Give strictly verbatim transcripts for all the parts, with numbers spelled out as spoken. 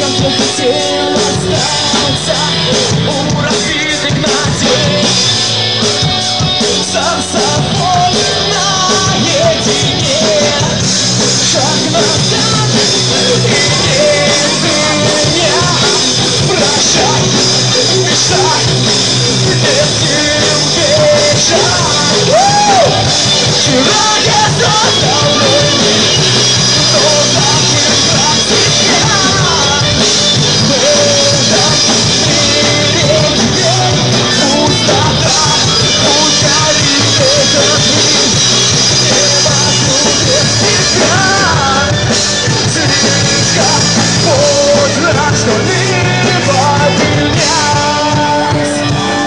я хотел остаться у разбитых ногтей. Сам с собой наедине. Шаг назад и без меня. Прощай, мешай, если убежать. Вчера я создал мир, но забыл про тебя. В этом мире теперь пустота. Пусть горит этот мир, не могу без тебя. Слишком поздно что-либо менять.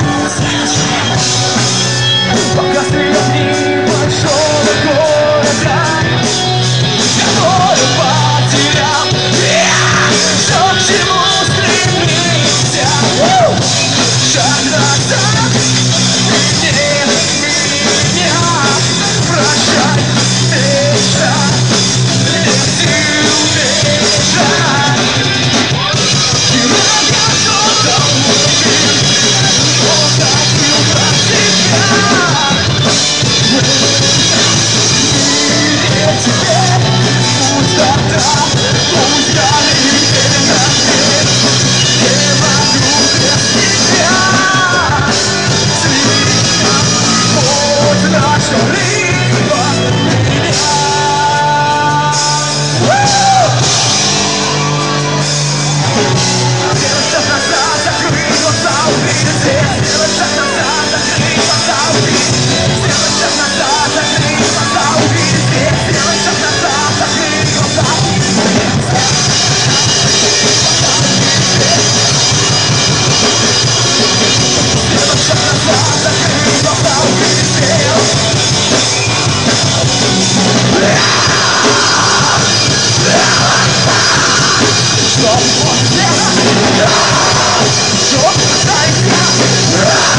Пока свет небольшого города, который потерял я, все, к чему стремился. Шаг назад, и не меня. Прощай, мешай, если убежать. Вчера я создал мир, но забыл про тебя. Теперь пустота, пусть горит этот мир, не могу без тебя. Слишком поздно что-либо менять. Сделай шаг назад, закрой глаза, увидеть свет. Сделай шаг назад, закрой глаза, увидеть. Сделай шаг назад, закрой глаза, увидеть свет. Сделай шаг назад, закрой глаза, увидеть свет. Сделай шаг назад, закрой глаза, увидеть свет. Что после? Что? Дай я.